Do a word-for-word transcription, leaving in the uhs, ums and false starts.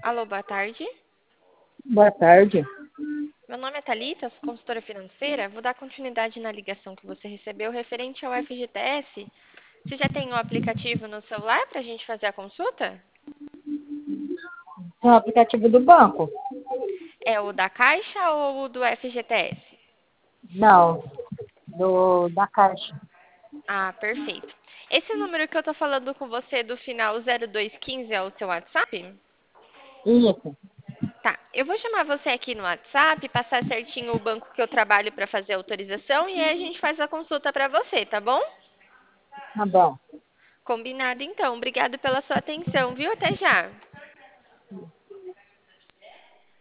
Alô, boa tarde. Boa tarde. Meu nome é Thalita, sou consultora financeira. Vou dar continuidade na ligação que você recebeu referente ao F G T S. Você já tem o aplicativo no celular para a gente fazer a consulta? É o aplicativo do banco? É o da Caixa ou o do F G T S? Não, do, da Caixa. Ah, perfeito. Esse número que eu tô falando com você do final zero dois um cinco é o seu WhatsApp? Isso, Tá, eu vou chamar você aqui no WhatsApp, passar certinho o banco que eu trabalho para fazer a autorização e aí a gente faz a consulta para você, tá bom? tá bom. Combinado então. Obrigado pela sua atenção, viu? Até já.